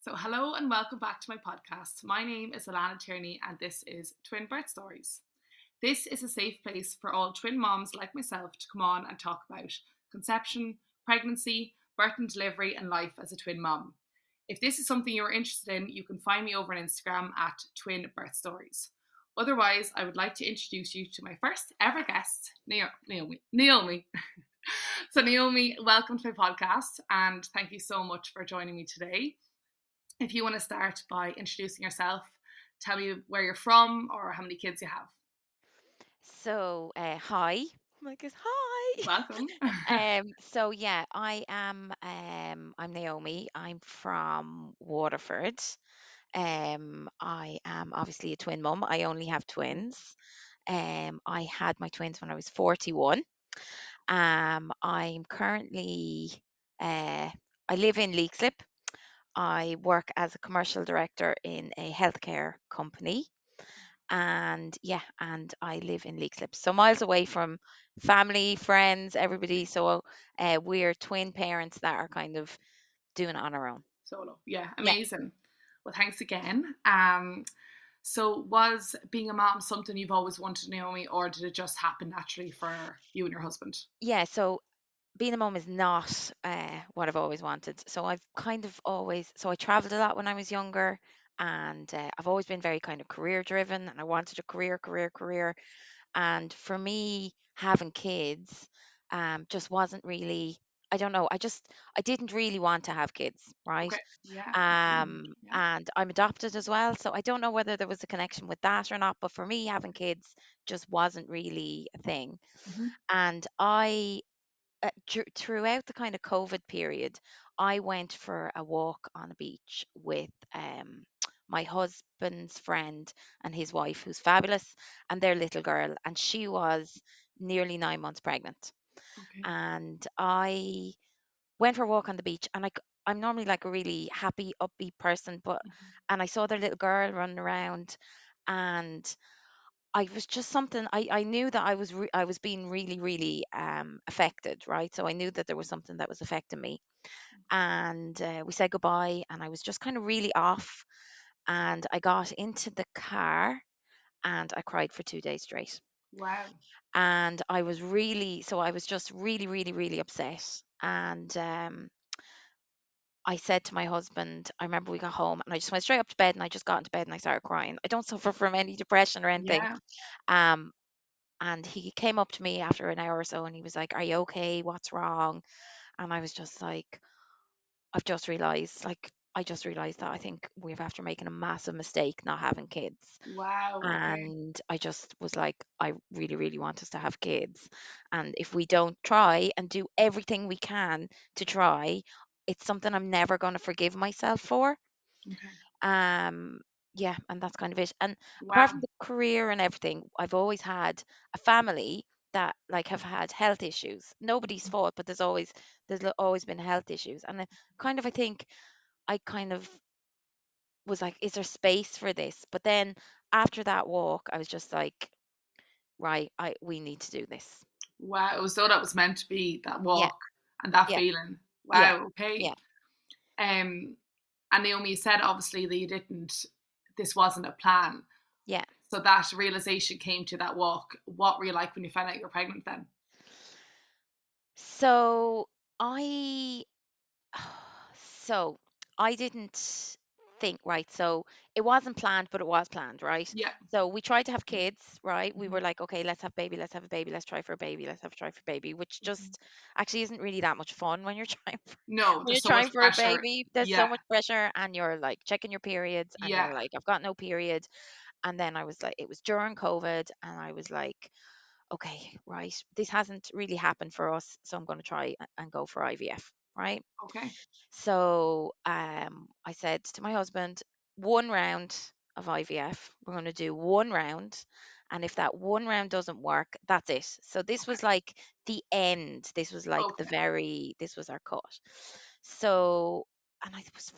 So, hello and welcome back to my podcast. My name is Alana Tierney, and this is Twin Birth Stories. This is a safe place for all twin moms like myself to come on and talk about conception, pregnancy, birth and delivery, and life as a twin mom. If this is something you're interested in, you can find me over on Instagram at Twin Birth Stories. Otherwise, I would like to introduce you to my first ever guest, Naomi. So, Naomi, welcome to my podcast, and thank you so much for joining me today. If you want to start by introducing yourself, tell me where you're from or how many kids you have. Hi. Like, hi. Welcome. I'm Naomi. I'm from Waterford. I am obviously a twin mum. I only have twins. I had my twins when I was 41. I'm currently, uh, I live in Leixlip. I work as a commercial director in a healthcare company. And I live in Leixlip, so miles away from family, friends, everybody. So we're twin parents that are kind of doing it on our own. Solo. Yeah, Yeah. amazing. Well, thanks again. So was being a mom something you've always wanted, Naomi, or did it just happen naturally for you and your husband? Yeah, so being a mum is not what I've always wanted. So I've kind of always, so I traveled a lot when I was younger, and I've always been very kind of career driven, and I wanted a career. And for me, having kids just wasn't really, I don't know, I didn't really want to have kids, right? Okay. Yeah. Amazing. Yeah. And I'm adopted as well. So I don't know whether there was a connection with that or not, but for me, having kids just wasn't really a thing. Mm-hmm. And throughout the kind of COVID period, I went for a walk on a beach with my husband's friend and his wife, who's fabulous, and their little girl, and she was nearly 9 months pregnant. Okay. And I went for a walk on the beach, and I'm normally like a really happy, upbeat person, but Mm-hmm. and I saw their little girl running around, and I was just something I knew that I was being really affected, right? So I knew that there was something that was affecting me, and we said goodbye, and I was just kind of really off, and I got into the car and I cried for 2 days straight, Wow. and I was just really upset, and I said to my husband, I remember we got home and I just went straight up to bed and I just got into bed and I started crying. I don't suffer from any depression or anything. Yeah. Um, And he came up to me after an hour or so and he was like, "Are you okay? What's wrong?" And I was just like, I just realized that I think we've after making a massive mistake not having kids. Wow. Okay. And I just was like, I really want us to have kids. And if we don't try and do everything we can to try, it's something I'm never going to forgive myself for. Okay. Um, yeah, and that's kind of it. And apart from Wow. the career and everything, I've always had a family that like have had health issues. Nobody's fault, but always been health issues. And I think I kind of was like, is there space for this? But then after that walk, I was just like, right, I we need to do this. Wow. It was so that was meant to be that Yeah, walk and that yeah, feeling. yeah, Wow. Okay. yeah, Um, and Naomi, you said obviously that you didn't, this wasn't a plan. yeah. So that realization came to that walk. What were you like when you found out you were pregnant then? So I So I didn't think, right. So it wasn't planned, but it was planned, right? Yeah. So we tried to have kids, right? We Mhm. were like, okay, let's have a baby, let's try for a baby, let's have a try for a baby, which Mhm. just actually isn't really that much fun when you're No, when you're there's so much trying for a pressure. baby. There's so Yeah. much pressure, and you're like checking your periods, and Yeah. you're like, I've got no period. And then I was like, it was during COVID, and I was like, okay, right, this hasn't really happened for us, so I'm going to try and go for IVF, right? Okay. So I said to my husband, 1 round of IVF. We're going to do 1 round. And if that 1 round doesn't work, that's it. So this Okay. was like the end. This was like Okay. this was our cut. So, and I was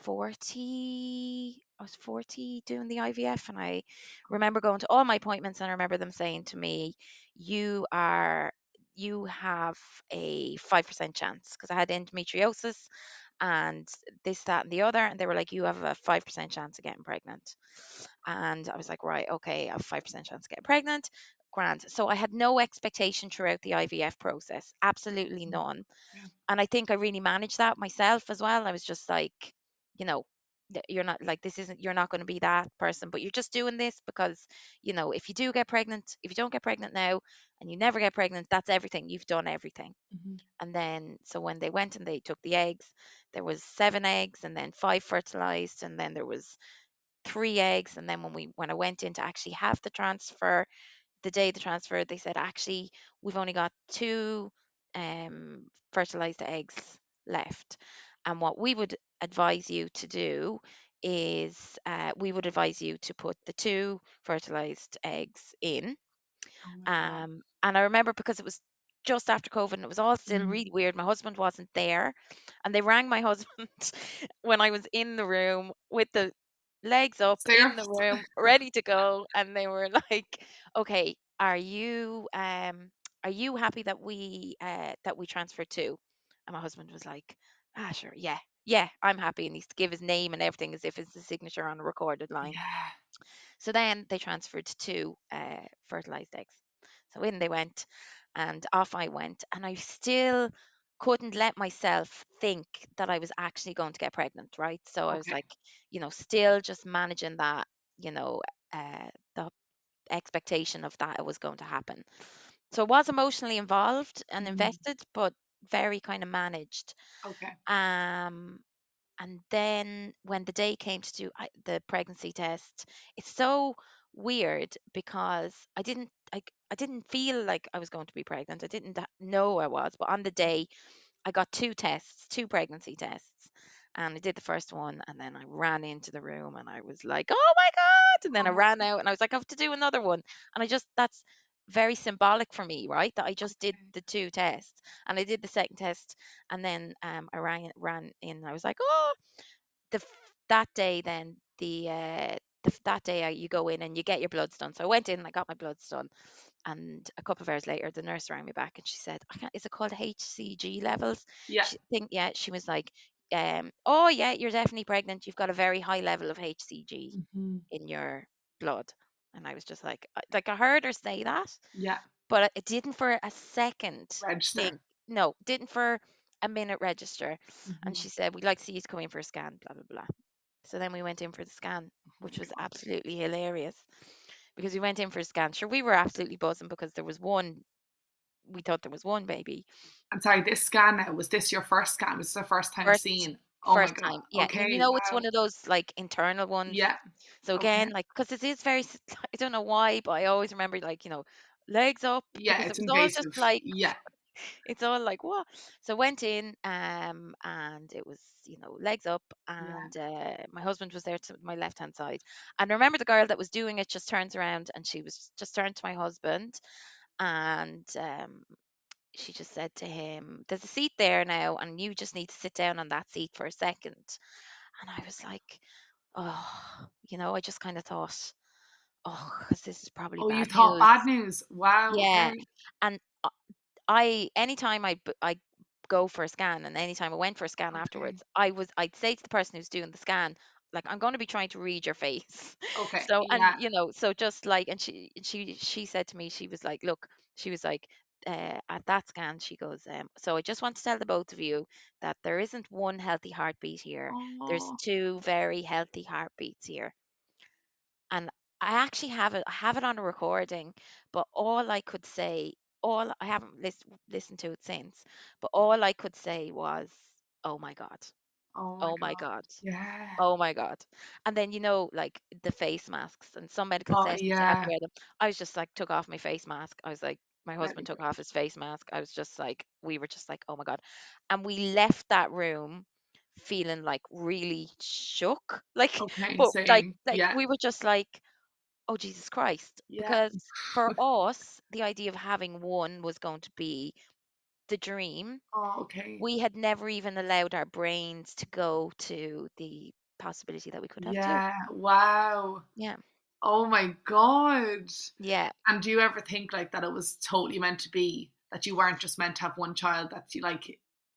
40 doing the IVF. And I remember going to all my appointments and I remember them saying to me, you are, you have a 5% chance because I had endometriosis and this, that, and the other. And they were like, you have a 5% chance of getting pregnant. And I was like, right, okay, I have a 5% chance of getting pregnant. Grand. So I had no expectation throughout the IVF process, absolutely none. Yeah. And I think I really managed that myself as well. I was just like, you know, you're not like, this isn't, you're not going to be that person, but you're just doing this because, if you do get pregnant, if you don't get pregnant now and you never get pregnant, that's everything. You've done everything. Mm-hmm. And then, so when they went and they took the eggs, there was 7 eggs and then 5 fertilized, and then there was 3 eggs. And then when I went in to actually have the transfer, the day the transfer, they said, actually, we've only got 2 fertilized eggs left. And what we would advise you to do is, we would advise you to put the 2 fertilized eggs in. Oh my God. And I remember, because it was just after COVID and it was all still Mm. really weird. My husband wasn't there, and they rang my husband when I was in the room with the legs up in the Syrups. room, ready to go, and they were like, "Okay, are you happy that we transfer to?" And my husband was like, "Ah, sure, yeah, yeah, I'm happy." And he's to give his name and everything as if it's a signature on a recorded line. Yeah. So then they transferred to fertilized eggs. So in they went, and off I went, and I still couldn't let myself think that I was actually going to get pregnant, right? So I was Okay. like, still just managing that, you know, the expectation of that it was going to happen. So I was emotionally involved and Mm. invested, but very kind of managed. Okay. Um, and then when the day came to do the pregnancy test, it's so weird because I didn't feel like I was going to be pregnant. I didn't know I was, but on the day I got 2 tests, 2 pregnancy tests. And I did the first one, and then I ran into the room and I was like, oh my God. And then I Oh, ran out and I was like, I have to do another one. And that's very symbolic for me, right? That I just did okay. the 2 tests, and I did the second test. And then I ran in and I was like, oh, that day, then that day, you go in and you get your bloods done. So I went in and I got my bloods done, and a couple of hours later, the nurse rang me back and she said, I can't, is it called HCG levels? Yeah. Yeah, she was like, oh yeah, you're definitely pregnant. You've got a very high level of HCG Mm-hmm. in your blood. And I was just like I heard her say that, Yeah. but it didn't for a second Register. think, no, didn't for a minute register. And Mm-hmm. she said, we'd like to see you to come in for a scan, blah, blah, blah. So then we went in for the scan, Oh which my was God. absolutely hilarious, because we went in for a scan. Sure, we were absolutely buzzing because we thought there was one baby. I'm sorry, this scan now, was this your first scan? Was this the first time First, seeing? Oh my first God. time, yeah. And Okay, it's wow. one of those like internal ones. Yeah. So Okay. again, like, because it is very, I don't know why, but I always remember, like, legs up, Yeah, because it it's was all just invasive. like, Yeah. it's all like, what? So went in, and it was, legs up, Yeah. and my husband was there to my left hand side. And I remember the girl that was doing it just turns around and she was just turned to my husband, and she just said to him, there's a seat there now, and you just need to sit down on that seat for a second. And I was like, oh, I just kind of thought, oh, because this is probably Oh, you bad thought news. bad news. Wow. Yeah. Okay. And anytime I go for a scan, and anytime I went for a scan Okay. afterwards, I'd say to the person who's doing the scan, like, I'm going to be trying to read your face. Okay. So, and Yeah. so just like, and she said to me, she was like, look, she was like, at that scan, she goes, so I just want to tell the both of you that there isn't one healthy heartbeat here. There's Oh. 2 very healthy heartbeats here. And I have it on a recording, but all I could say, all I haven't listened to it since, but all I could say was, "Oh my God, Oh my oh my God. God, Yeah. oh my God." And then, like the face masks and some medical Oh settings, you have to yeah. wear them. I was just like, took off my face mask. I was like, my husband Ready took for it. off his face mask. I was just like, we were just like, oh my God. And we left that room feeling like really shook, like, Okay, but like, same. like Yeah. we were just like, oh, Jesus Christ. Yeah. Because for us, the idea of having one was going to be the dream. Oh, okay. We had never even allowed our brains to go to the possibility that we could have 2. Yeah. Wow. Yeah. Oh my God. Yeah. And do you ever think like that it was totally meant to be, that you weren't just meant to have one child, that you like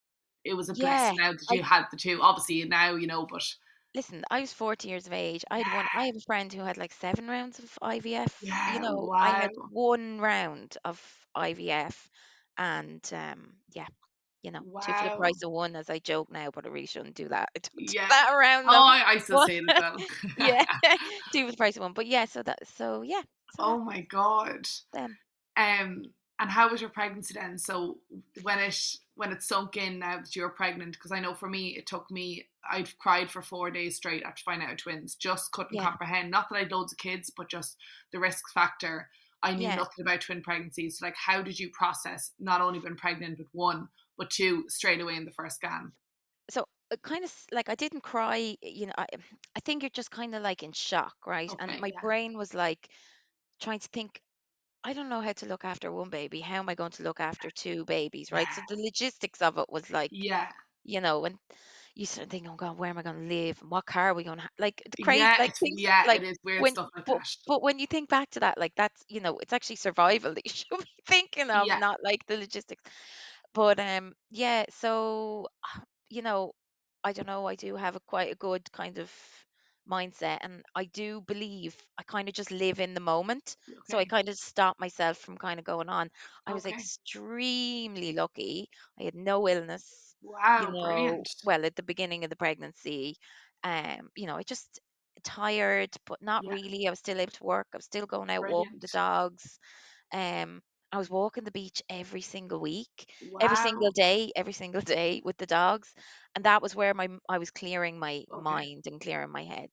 it was a Yeah. blessing now that I you had the two. Obviously now, but Listen, I was 40 years of age. I yeah, have a friend who had like 7 rounds of IVF. yeah, I had wow, 1 round of IVF, and yeah, two for the wow, price of one, as I joke now, but I really shouldn't do that. I don't do yeah. that around Oh, them. I still But say it as well. yeah, two for the price of one. But yeah, so Oh that's my God. them. Um, and how was your pregnancy then? So when it sunk in now that you were pregnant, because I know for me it took me, I'd cried for 4 days straight after finding out I had twins. Just couldn't Yeah, comprehend. Not that I had loads of kids, but just the risk factor. I knew yeah. nothing about twin pregnancies. So like, how did you process not only being pregnant with one, but two straight away in the first scan? So kind of like I didn't cry. I think you're just kind of like in shock, right? And Okay, my yeah, brain was like trying to think, I don't know how to look after one baby. How am I going to look after two babies, right? yeah, So the logistics of it was like, yeah, and you sort of think, oh God, where am I going to live? And what car are we going to have? Like the crazy, yeah. like It's things yeah, like it is weird when, stuff like but, that. but when you think back to that, like that's, it's actually survival that you should be thinking of, Yeah, not like the logistics. But yeah, so you know, I don't know, I do have quite a good kind of mindset, and I do believe I kind of just live in the moment. So I okay, kind of stop myself from kind of going on. I was okay. extremely lucky. I had no illness, Wow, brilliant, well, at the beginning of the pregnancy. I just tired, but not yeah, really. I was still able to work. I was still going out walking the brilliant. dogs. um, I was walking the beach every single week, Wow. every single day with the dogs, and that was where I was clearing my Okay. mind and clearing my head.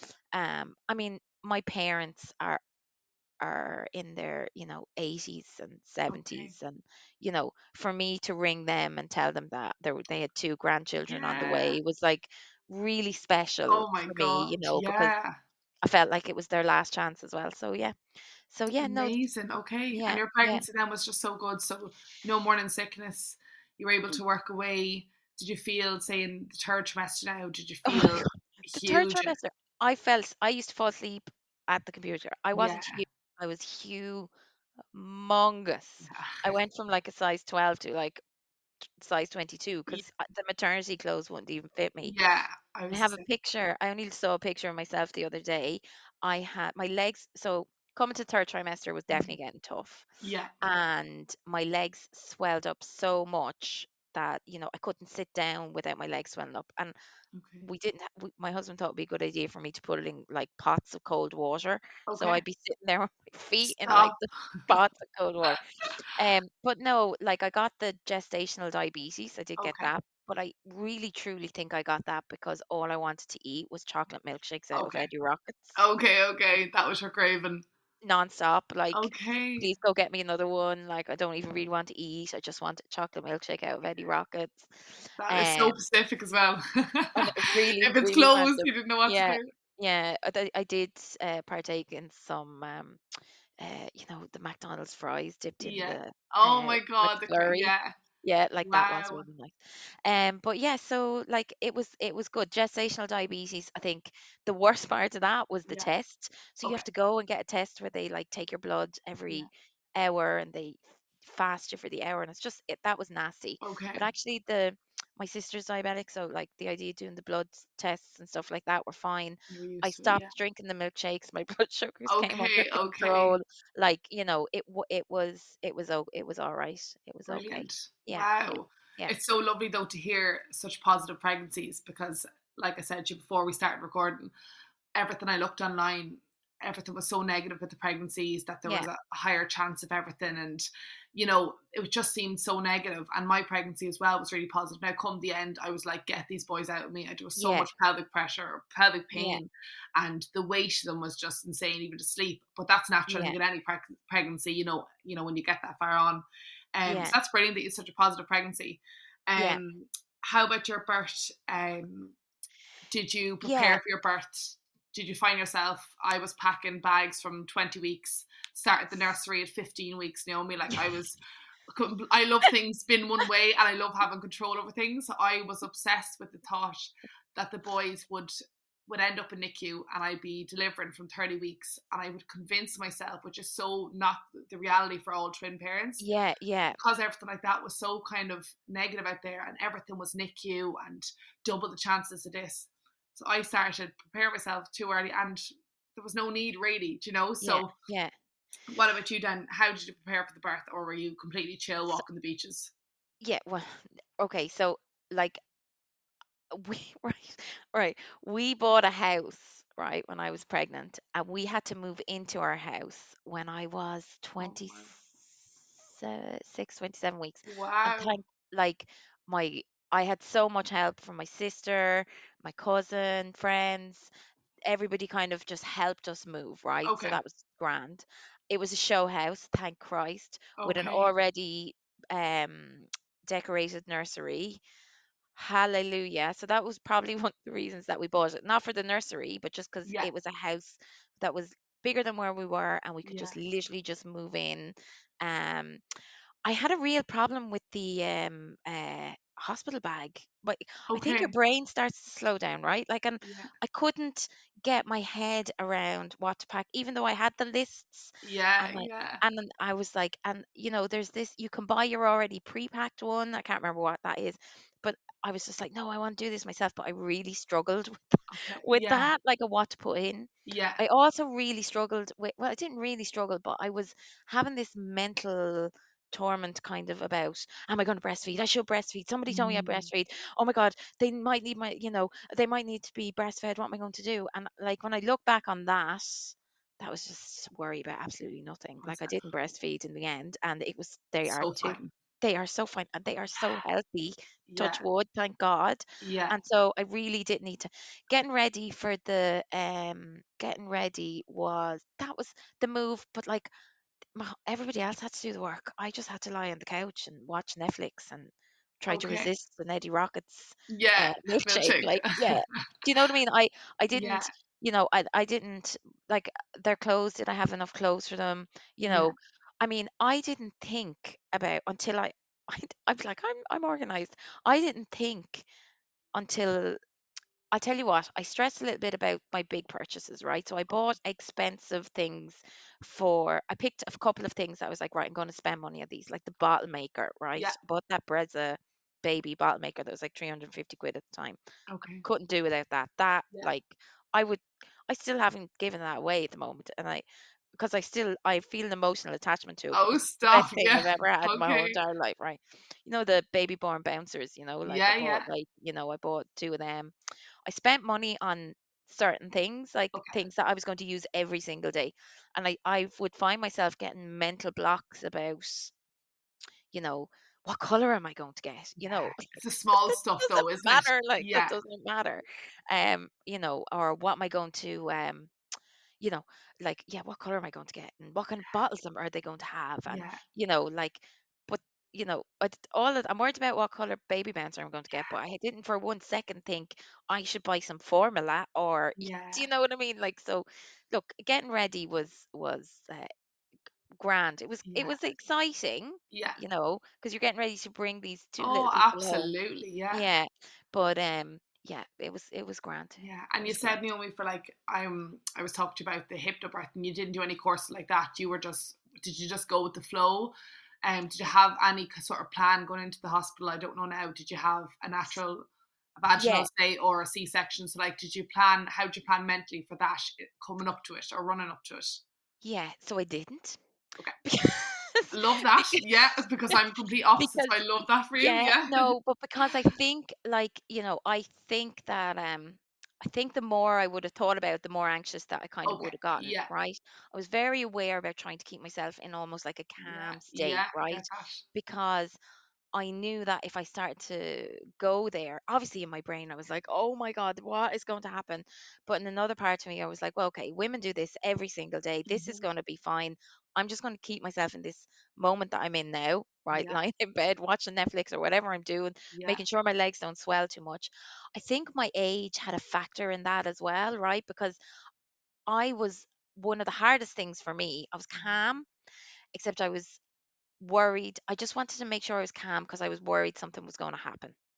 I mean, my parents are in their 80s and Okay. 70s, and for me to ring them and tell them that they had two grandchildren on the Yeah. way was like really special Oh my for me, God. because Yeah. I felt like it was their last chance as well. So yeah, no, Amazing. Okay. And yeah, your yeah. pregnancy then was just so good. So no morning sickness. You were able to work away. Did you feel, say, in the third trimester now, did you Oh my feel God. The third huge? trimester, I used to fall asleep at the computer. I Yeah. wasn't huge. I was humongous. I went from like a size 12 to like size 22 Yeah. because the maternity clothes wouldn't even fit me. Yeah. I I was the have a same. picture. I only saw a picture of myself the other day. I had my legs. So coming to third trimester was Mhm. definitely getting tough, Yeah. and my legs swelled up so much that I couldn't sit down without my legs swelling up. And Okay. we didn't my husband thought it'd be a good idea for me to put it in like pots of cold water, so Okay. I'd be sitting there with my feet in like Stop. the pots of cold water. But no, like I got the gestational diabetes. I did get Okay. that, but I really truly think I got that because all I wanted to eat was chocolate milkshakes out of Okay. Eddie Rockets, Okay. Okay. That was your craving. nonstop. Like, Okay. please go get me another one. Like, I don't even really want to eat. I just want a chocolate milkshake out of Eddie Rockets. That is so Um, Pacific as well. and If really, it's really closed, random. you didn't know what to Yeah, do. yeah. I did partake in some, the McDonald's fries dipped in Yeah. the Oh my God. McFlurry. Yeah. Yeah, like that was Wow. really nice. But yeah, so like it was good. Gestational diabetes, I think the worst part of that was the Yeah. test. So you Okay. have to go and get a test where they like take your blood Yeah. every hour, and they fast you for the hour, and that was nasty. But Okay. actually my sister's diabetic, so like the idea of doing the blood tests and stuff like that were fine. You're I used to it. Yeah. stopped drinking the milkshakes. My blood sugars came under Okay. Okay. control. Like, it was all right. It was okay. Brilliant. Yeah, yeah, Wow. yeah, It's so lovely though to hear such positive pregnancies because, like I said to you before we started recording, everything I looked online, everything was so negative with the pregnancies that there yeah, was a higher chance of everything. And, it just seemed so negative. And my pregnancy as well was really positive. Now, come the end, I was like, get these boys out of me. There was so yeah, much pelvic pressure, pelvic yeah, pain, and the weight of them was just insane, even to sleep. But that's natural, I yeah, think, in any pregnancy, when you get that far on. So yeah, that's brilliant that it's such a positive pregnancy. yeah, How about your birth? Did you yeah. prepare for your birth? Did you find yourself? I was packing bags from 20 weeks, started the nursery at 15 weeks, Naomi. Like I love things been one way and I love having control over things. So I was obsessed with the thought that the boys would would end up in NICU and I'd be delivering from 30 weeks and I would convince myself, which is so not the reality for all twin parents, Yeah, yeah, because everything like that was so kind of negative out there and everything was NICU and double the chances of this. So I started preparing myself too early and there was no need really, you know? yeah, So yeah. what about you then? How did you prepare for the birth or were you completely chill So, walking the beaches? yeah, well, okay, so like we right, right. We bought a house, right, when I was pregnant, and we had to move into our house when I was Oh wow. 26, 27 weeks. And Wow. thank like my I had so much help from my sister, my cousin, friends, everybody kind of just helped us move, right? So Okay. that was grand. It was a show house, thank Christ, with an Okay. already decorated nursery. Hallelujah. So that was probably one of the reasons that we bought it. Not for the nursery, but just because Yeah. it was a house that was bigger than where we were and we could Yeah. just literally just move in. Um, I had a real problem with the hospital bag. But I think your Okay. brain starts to slow down, right? Like, and Yeah. I couldn't get my head around what to pack, even though I had the lists. Yeah. And Yeah. then I was like, and there's this, you can buy your already pre-packed one. I can't remember what that is, but I was just like, no, I want to do this myself. But I really struggled Okay. with Yeah. that, like a what to put in. Yeah. I also really struggled with, well, I didn't really struggle, but I was having this mental torment kind of about, am I going to breastfeed? I should breastfeed. Somebody told me I Mm, breastfeed. Oh my God, they might need they might need to be breastfed. What am I going to do? And like when I look back on that, that was just worry about absolutely nothing. one Like I sec. didn't breastfeed in the end, and they are So too. fine. They are so fine and they are so healthy, Yeah. touch wood, thank God. Yeah. And so I really did need to getting ready for the getting ready was the move, but like everybody else had to do the work. I just had to lie on the couch and watch Netflix and try to Okay. resist the Eddie Rockets Yeah. milkshake. Milkshake. Like, yeah, do you know what I mean? I Yeah. didn't, I didn't like their clothes. Did I have enough clothes for them? You Yeah. know, I mean, I didn't think about until I was like, I'm organized. I didn't think until I'll tell you what, I stressed a little bit about my big purchases, right? So I bought expensive things I picked a couple of things that I was like, right, I'm going to spend money on these, like the bottle maker, right? Yeah. I bought that Brezza baby bottle maker that was like 350 quid at the time. Okay. Couldn't do without that. That, Yeah. like, I would, I still haven't given that away at the moment. And because I feel an emotional attachment to it Oh, because it's the best stop. thing Yeah. I've ever had in my whole Okay. entire life, right? The baby born bouncers, like I Yeah. bought Yeah. I bought two of them. I spent money on certain things, like Okay. things that I was going to use every single day. And I would find myself getting mental blocks about, you know, what color am I going to get? Yeah. It's the That small stuff doesn't though, isn't it? matter. Like that Yeah. doesn't matter. Or what am I going to you know, like, yeah, what color am I going to get? And what kind of bottles are they going to have? And, Yeah. like, but, I'm worried about what color baby bouncer I'm going to get, but I didn't for one second think I should buy some formula or, Yeah. do you know what I mean? Like, so look, getting ready was grand. It Yeah. was exciting, Yeah. because you're getting ready to bring these two Oh, little people home. absolutely. Yeah. Yeah. But, yeah, it was grand. Yeah. It And you was said, grand. Naomi, for like I was talking to you about the hypnobirth and you didn't do any courses like that. Did you just go with the flow? Did you have any sort of plan going into the hospital? I don't know now. Did you have a natural Yeah. vaginal stay or a C-section? So like how did you plan mentally for that coming up to it or running up to it? Yeah. So I didn't. Okay. Because Love that. because Yeah, because I'm complete opposite. So because I love that for you. yeah, Yeah. no, but because I think, like, I think that I think the more I would have thought about it, the more anxious that I kind of Okay. would have gotten, Yeah. right? I was very aware about trying to keep myself in almost like a Yeah. calm state, Yeah. I right? get that. Because I knew that if I started to go there, obviously in my brain, I was like, oh my God, what is going to happen? But in another part of me, I was like, well, okay, women do this every single day. This is Hmm. going to be fine. I'm just going to keep myself in this moment that I'm in now, right? Yeah. Lying in bed, watching Netflix or whatever I'm doing, Yeah. making sure my legs don't swell too much. I think my age had a factor in that as well, right? Because I was one of the hardest things for me. I was calm, except I was worried. I just wanted to make sure I was calm because I was worried something was going to happen.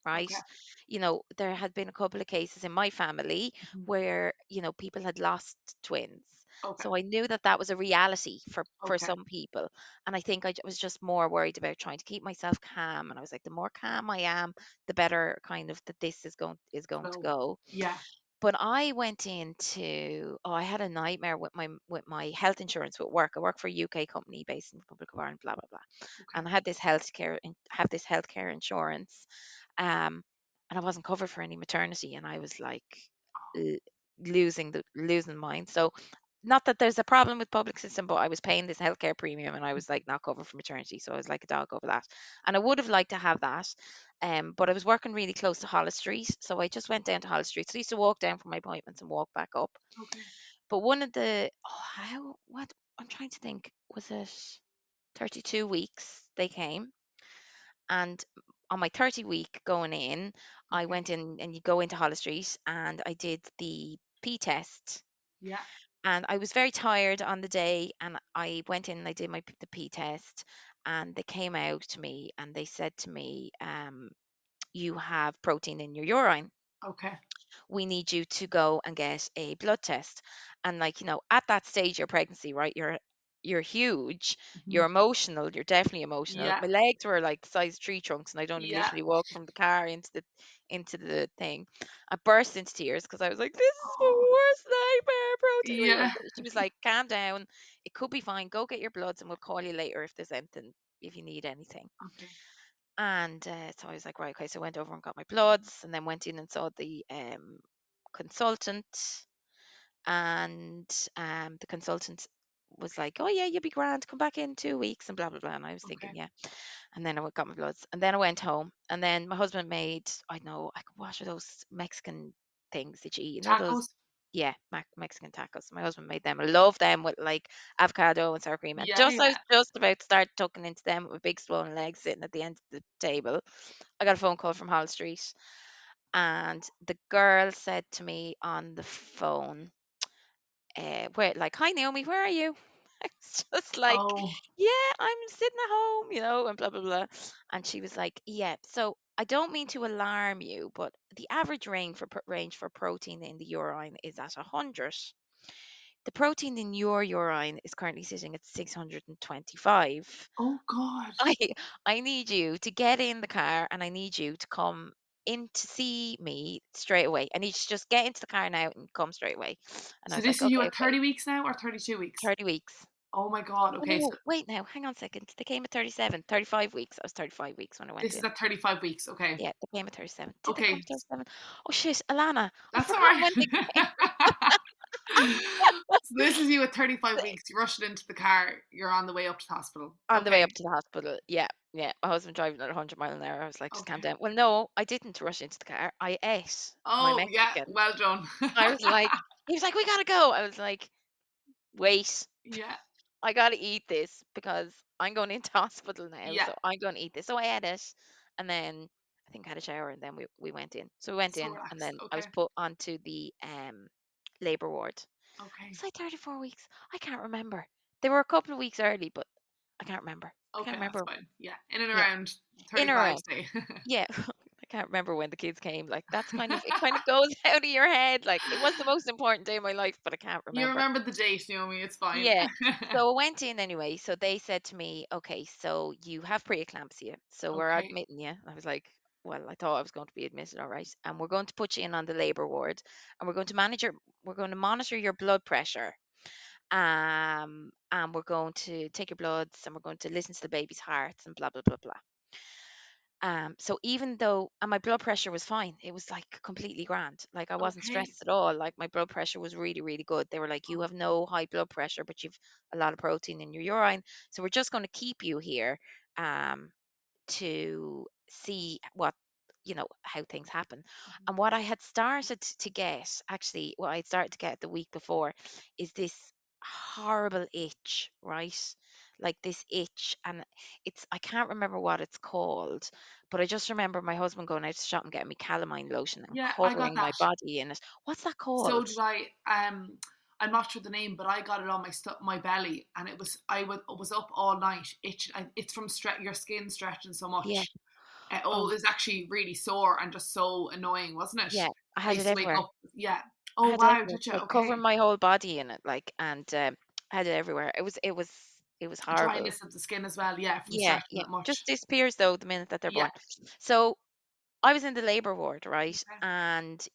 right? Okay. There had been a couple of cases in my family Mhm. where, people had lost twins. Okay. So I knew that that was a reality for Okay. some people. And I think was just more worried about trying to keep myself calm. And I was like, the more calm I am, the better kind of that this is going to Flow. go. Yeah. But I went into, I had a nightmare with my health insurance with work. I work for a UK company based in the Republic of Ireland, blah blah blah. Okay. And I had this healthcare insurance, um, and I wasn't covered for any maternity, and I was like l- losing mine. So not that there's a problem with public system, but I was paying this healthcare premium, and I was like not covered for maternity, so I was like a dog over that. And I would have liked to have that, but I was working really close to Holles Street, so I just went down to Holles Street. So I used to walk down for my appointments and walk back up. Okay. But one of the how what I'm trying to think, was it 32 weeks they came, and on my 30 week going in, I Okay. went in, and you go into Holles Street, and I did the P test, Yeah. and I was very tired on the day, and I went in and I did the P test, and they came out to me and they said to me, you have protein in your urine. Okay. We need you to go and get a blood test. And like, at that stage of your pregnancy, right, you're huge, you're Mhm. emotional, you're definitely emotional. Yeah. My legs were like the size of tree trunks, and I'd only Yeah. literally walk from the car into the thing. I burst into tears because I was like, this is the Oh. worst nightmare, protein. Yeah. And she was like, calm down, it could be fine, go get your bloods and we'll call you later if there's anything, if you need anything. Okay. And so I was like, right, okay. So I went over and got my bloods, and then went in and saw the consultant. And the consultant was like, oh, yeah, you'll be grand. Come back in 2 weeks and blah, blah, blah. And I was thinking, Okay. yeah. And then I got my bloods. And then I went home. And then my husband made, I know, what are those Mexican things that you eat? Those, Tacos. yeah, Mexican tacos. My husband made them. I love them with like avocado and sour cream. And Yeah. I Yeah. was just about to start tucking into them with big swollen legs sitting at the end of the table. I got a phone call from Hall Street, and the girl said to me on the phone, where, like, hi Naomi, where are you? I was just like, Oh. yeah, I'm sitting at home, and blah blah blah. And she was like, yeah, so I don't mean to alarm you, but the average range for protein in the urine is at 100. The protein in your urine is currently sitting at 625. Oh God. I I need you to get in the car, and I need you to come in to see me straight away. I need you to just get into the car now and come straight away. And I So was this like, is you okay, at okay. 30 weeks now or 32 weeks? 30 weeks. Oh my God. Oh no, Okay. no, So wait now, hang on a second. They came at 37, 35 weeks. I was 35 weeks when I went this is in. at 35 weeks. Okay. Yeah, they came at 37. Did they come Okay. at 37? Oh shit, Alana, I That's all forgot right. when they came. So this is you at 35 weeks. You rushed into the car. You're on the way up to the hospital. On the way up Okay. to the hospital. Yeah, yeah. My husband driving at 100 mile an hour. I was like, just calm Okay. down. Well, no, I didn't rush into the car. I ate my Oh, yeah. Mexican. Well done. I was like, he was like, we gotta go. I was like, wait, Yeah. I gotta eat this because I'm going into hospital now. Yeah. So I'm going to eat this. So I ate it, and then I think I had a shower, and then we went in. So we went So in, and relaxed. then I was Okay. put onto the labor ward. Okay. Was I 34 weeks? I can't remember. They were a couple of weeks early, but I can't remember. I can't Okay. That's remember. fine. Yeah. In and Yeah, around in or 35, around. say. Yeah, I can't remember when the kids came. Like that's it kind of goes out of your head. Like it was the most important day of my life, but I can't You remember. remember the date, Naomi. It's fine. Yeah. So I went in anyway. So they said to me, okay, so you have preeclampsia. So we're Okay. admitting you. I was like, well, I thought I was going to be admitted, all right. And we're going to put you in on the labor ward, and we're going to monitor your blood pressure. And we're going to take your bloods, and we're going to listen to the baby's hearts and blah blah blah blah. So even though, and my blood pressure was fine, it was like completely grand. Like I wasn't Okay. stressed at all. Like my blood pressure was really, really good. They were like, you have no high blood pressure, but you've a lot of protein in your urine. So we're just going to keep you here um, to see how things happen. Mhm. And what I had started to get, actually, what I had started to get the week before, is this horrible itch, right? Like this itch, and I can't remember what it's called, but I just remember my husband going out to shop and getting me calamine lotion and Yeah, I got covering my that. body in it. What's that So called? did I. I'm not sure the name, but I got it on my belly, and it was I was up all night itching. It's from your skin stretching so Yeah. much. Oh, Oh, it was actually really sore and just so annoying, wasn't it? yeah, I I had it used to wake everywhere. up, yeah. I Oh had it wow, everywhere, did you? like covering Okay. my whole body in it, like, and had it everywhere. It was horrible. Dryness of the skin as well, yeah, from Yeah, stretching yeah. that Just much. disappears though the minute that they're Yeah. born. So I was in the labor ward, right? Okay. And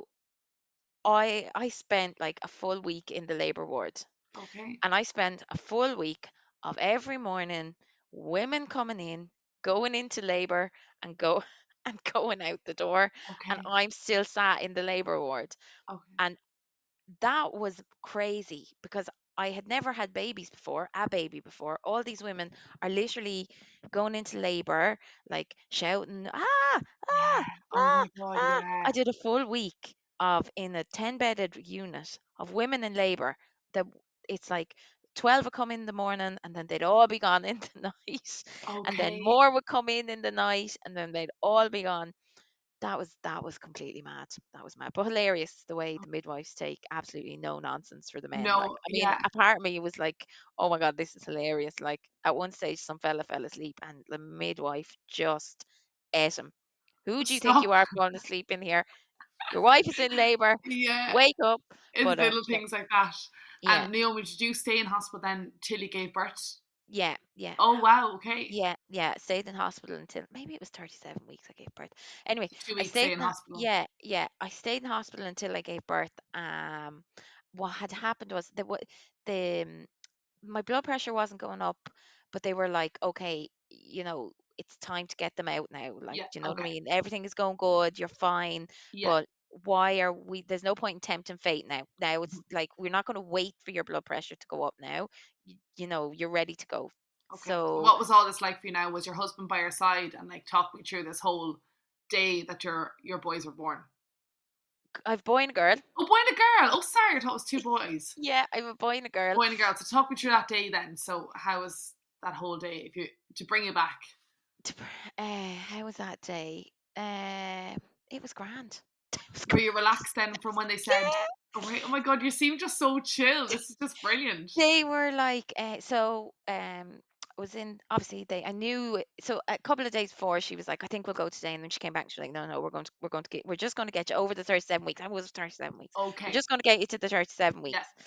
I spent like a full week in the labor ward, Okay. and I spent a full week of every morning women coming in, going into labor, and go and going out the door, and Okay. I'm still sat in the labor ward. Okay. And that was crazy because I had never had babies before, a baby before. All these women are literally going into labor, like shouting, ah, Yeah. ah, Oh ah, my God, ah. yeah. I did a full week of in a 10-bedded unit of women in labor. That it's like 12 would come in the morning and then they'd all be gone in the night. And then Okay. more would come in the night and then they'd all be gone. That was completely mad. That was mad, but hilarious the way the midwives take absolutely no nonsense for the men. Like, No, I mean, yeah. a part of me was like, "Oh my god, this is hilarious!" Like, at one stage, some fella fell asleep, and the midwife just ate him. Who do you think Stop. you are falling asleep in here? Your wife is in labor. Yeah. Wake up! It's But little yeah, things like that. yeah, And Naomi, did you stay in hospital then till you gave birth? yeah, yeah. Oh wow, okay. Yeah, yeah. Stayed in hospital until maybe it was 37 weeks I gave birth. Anyway, 2 weeks stay in hospital. yeah, yeah. I stayed in hospital until I gave birth. What had happened was that the my blood pressure wasn't going up, but they were like, okay, it's time to get them out now. Like, Yeah, do you know what I okay. mean? Everything is going good, you're fine, Yeah. but why are we? There's no point in tempting fate now. Now it's Mhm. like we're not going to wait for your blood pressure to go up now. You're ready to go. Okay. So So what was all this like for you now? Was your husband by your side and like talk me through this whole day that your boys were born? I've boy and a girl. Oh, boy and a girl. Oh, sorry, I thought it was two boys. Yeah, I have a boy and a girl. Boy and a girl. So talk me through that day then. So how was that whole day? If you to bring you back, How was that day? It was grand. It was were grand. you relaxed then from when they said, Yeah. "Oh wait, oh my God, you seem just so chill. This is just brilliant." They were like, was in obviously I knew so a couple of days before she was like, I think we'll go today, and then she came back and she was like, no, we're just going to get you over the 37 weeks. I was 37 weeks. We're Okay. just going to get you to the 37 Yeah. weeks.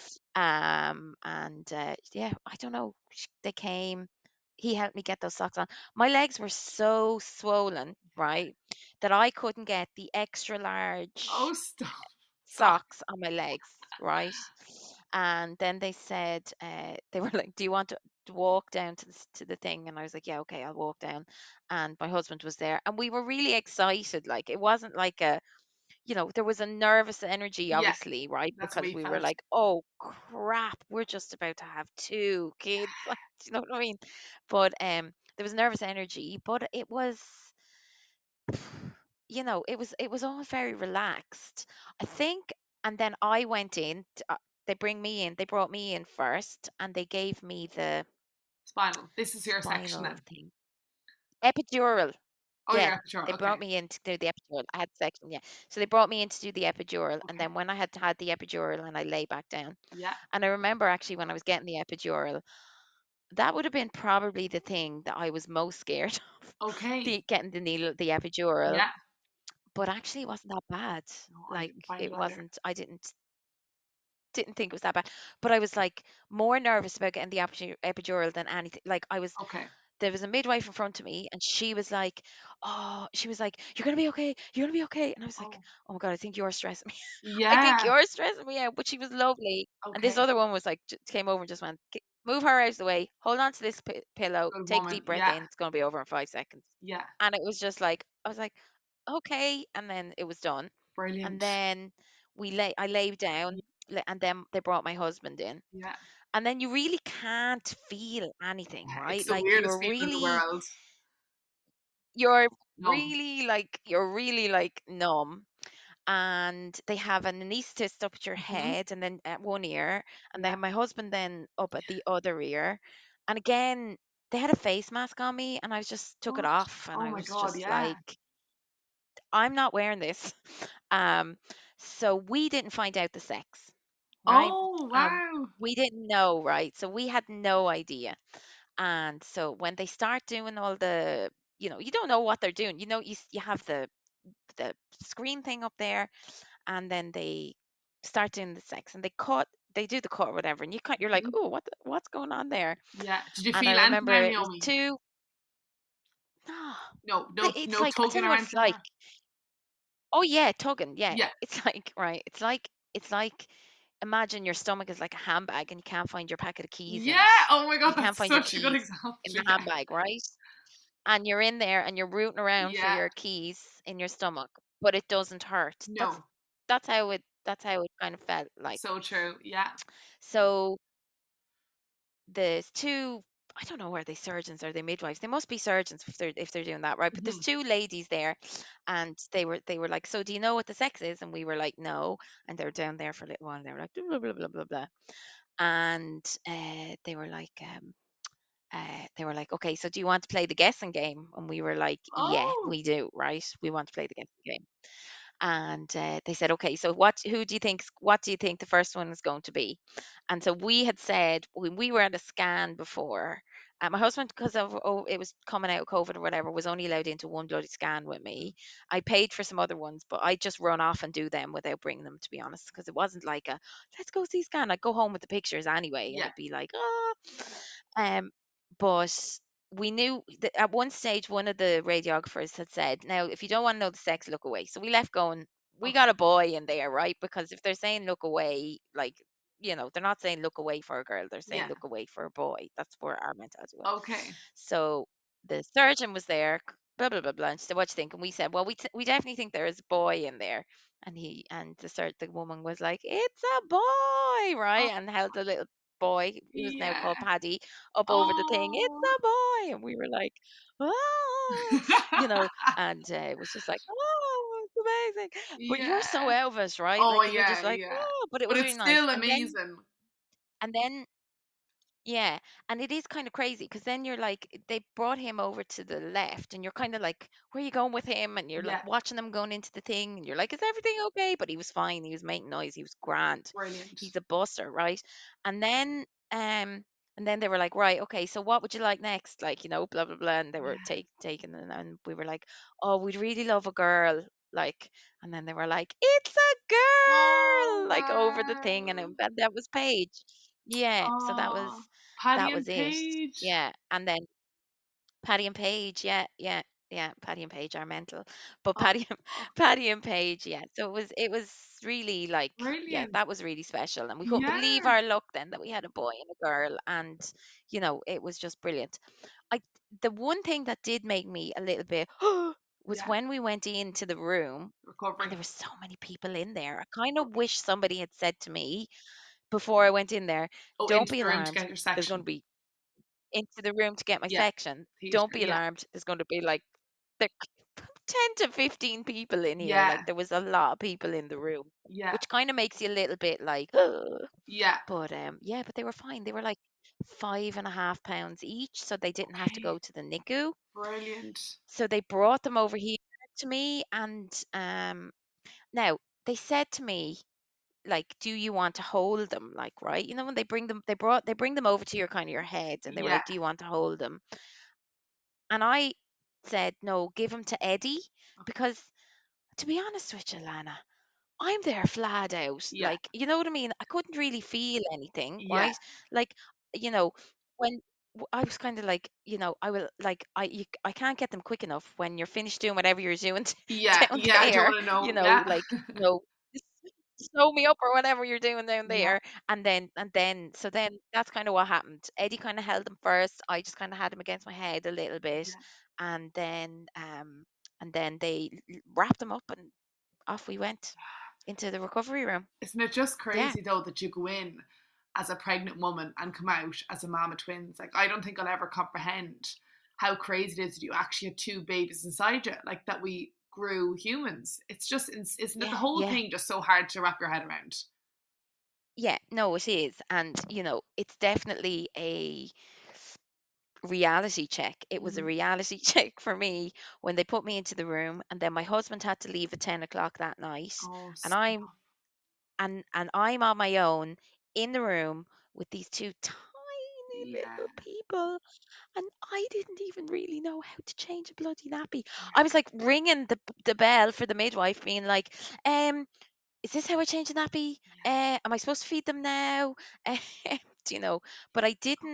And yeah, I don't know. They came. He helped me get those socks on. My legs were so swollen, right, that I couldn't get the extra Oh, large stop. Stop. socks on my legs, right? And then they said, they were like, "Do you want to walk down to the thing?" And I was like, "Yeah, okay, I'll walk down." And my husband was there, and we were really excited. Like, it wasn't like there was a nervous energy, Yeah, obviously, right? that's what Because we we were felt. like, "Oh crap, we're just about to have two kids." Like, do you know what I mean? But there was nervous energy, but it was it was all very relaxed, I think. And then I went in. They brought me in first, and they gave me the Spinal. This is your section spinal then. thing, epidural. Oh, Yeah, you're sure. they Okay. brought me in to do the epidural. I had section, yeah. So they brought me in to do the epidural, and Okay. then when I had the epidural, and I lay back down, Yeah. and I remember actually when I was getting the epidural, that would have been probably the thing that I was most scared of, Okay. getting the needle, the epidural. Yeah. But actually, it wasn't that bad. No, I Like, didn't find it it either. wasn't. I didn't think it was that bad. But I was like more nervous about getting the epidural than anything. Like, Okay. there was a midwife in front of me, and she was like, "Oh," she was like, "You're gonna be okay. You're gonna be okay." And I was like, Oh. "Oh my god, I think you're stressing me. I think Yeah. you're stressing me out." But she was lovely, and this Okay. other one was like, came over and just went, Move her out of the way. Hold on to this pillow. Good Take a woman. deep breath Yeah. in. It's gonna be over in 5 seconds." Yeah. And it was just like, I was like, "Okay," and then it was done. And Brilliant. then I lay down, and then they brought my husband in. Yeah. And then you really can't feel anything, right? It's the Like, weirdest feeling in the world. you're No. you're really like numb. And they have an anesthetist up at your Hmm. head, and then at one ear, and they Yeah. have my husband then up at the other ear. And again, they had a face mask on me, and I just took it What? off, and Oh I my was God. just Yeah. like, I'm not wearing this. Um, so we didn't find out the sex, right? Oh Um, wow. we didn't know, right? So we had no idea. And so when they start doing all the, you don't know what they're doing. You have the screen thing up there, and then they start doing the sex, and they do the cut or whatever, and you're like, Mhm. oh, what's going on there? Yeah. Did you And I feel anything, remember any it was yummy? two. No, No, it's no like, I tell tugging you or what it's anything like like. that? Oh yeah, tugging. Yeah, Yeah. it's like, right. It's like imagine your stomach is like a handbag, and you can't find your packet of keys in Yeah. it. Oh my God, You can't that's find your such a good keys example. in the Yeah. handbag, right? And you're in there and you're rooting around for Yeah. your keys in your stomach, but it doesn't hurt. No. That's how it kind of felt like. So true. Yeah. So there's two, I don't know, where they surgeons or they midwives. They must be surgeons if they're doing that, right? But there's Hmm. two ladies there, and they were like, so do you know what the sex is? And we were like, no. And they were down there for a little while, and they were like, blah blah blah blah blah. And they were like, okay, so do you want to play the guessing game? And we were like, yeah, Oh. we do, right? We want to play the guessing game. And they said, okay, so what do you think the first one is going to be? And so we had said, when we were at a scan before, my husband, because of, it was coming out of COVID or whatever, was only allowed into one bloody scan with me. I paid for some other ones, but I just run off and do them without bringing them, to be honest, because it wasn't like a let's go see scan. I'd go home with the pictures anyway, and Yeah. it'd be like, um but we knew that at one stage one of the radiographers had said, now if you don't want to know the sex, look away. So we left going, we got Okay. a boy in there, right? Because if they're saying look away, like, they're not saying look away for a girl, they're saying Yeah. look away for a boy. That's where our mentality was. Okay. So the surgeon was there, blah blah blah blah, and she said, what do you think? And we said, well, we definitely think there is a boy in there. And the woman was like, it's a boy, Oh, right? And held the little boy, who's now yeah. called Paddy, up over the thing. It's Oh. a boy. And we were like, oh, you know, and it was just like, oh, it's amazing. But you're so Yeah. Elvis, right? Oh, Like, you were yeah, just like, yeah. oh, but it But was it's really nice. still And amazing. then yeah, and it is kind of crazy because then you're like, they brought him over to the left, and you're kind of like, where are you going with him? And you're like Yeah. watching him going into the thing, and you're like, is everything okay? But he was fine. He was making noise. He was grand. Brilliant. He's a buster, right? And then, and then they were like, right, okay, so what would you like next? Like, blah blah blah. And they were Yeah. taking, and we were like, oh, we'd really love a girl, like. And then they were like, it's a Oh, girl, like over the thing, and wow. that was Paige. Yeah, so that was Oh, Paddy that and was it. Paige. Yeah. And then Patty and Paige, yeah, yeah, yeah. Patty and Paige are mental. But Oh, Patty Patty and Paige, yeah. So it was really like, yeah, brilliant. that was really special. And we couldn't believe Yeah. our luck then that we had a boy and a girl, and it was just brilliant. I The one thing that did make me a little bit was Yeah. when we went into the room, and Recovery. there were so many people in there. I kind of wish somebody had said to me before I went in there, Oh, don't into be the room to alarmed. get your There's going to section. be into the room to get my Yeah. section. Theatre. Don't be Yeah. alarmed. There's going to be like there 10 to 15 people in here. Like, Yeah. there was a lot of people in the room, Yeah. which kind of makes you a little bit like, Yeah. but yeah, but they were fine. They were like £5.5 each, so they didn't have to Okay. go to the NICU. Brilliant. So they brought them over here to me, and now they said to me, like, do you want to hold them, like, right, when they bring them over to your kind of your head, and they were Yeah. like, do you want to hold them? And I said, no, give him to Eddie, because, to be honest with you, Lana, I'm there flat out. Yeah. Like, you know what I mean? I couldn't really feel anything, Yeah. right? Like, you know, when I was kind of like, I will, like, I can't get them quick enough when you're finished doing whatever you're doing Yeah. down Yeah. I don't there, want to know. Yeah. like, just sew me up or whatever you're doing down Yeah. there. So then that's kind of what happened. Eddie kind of held him first. I just kind of had him against my head a little bit, Yeah. and then they wrapped him up, and off we went into the recovery room. Isn't it just Yeah, crazy though that you go in as a pregnant woman and come out as a mom of twins? Like, I don't think I'll ever comprehend how crazy it is that you actually had two babies inside you, like that we grew humans. It's just, isn't it the yeah, whole yeah, thing just so hard to wrap your head around? yeah. No, it is, and it's definitely a reality check. It was a Mm. reality check for me when they put me into the room, and then my husband had to leave at 10 o'clock that night, Oh, and I'm stop. and I'm on my own in the room with these two tiny Yeah. little people. And I didn't even really know how to change a bloody nappy. Yeah. I was like ringing the bell for the midwife, being like, is this how I change a nappy? Yeah. Am I supposed to feed them now? Do you know? But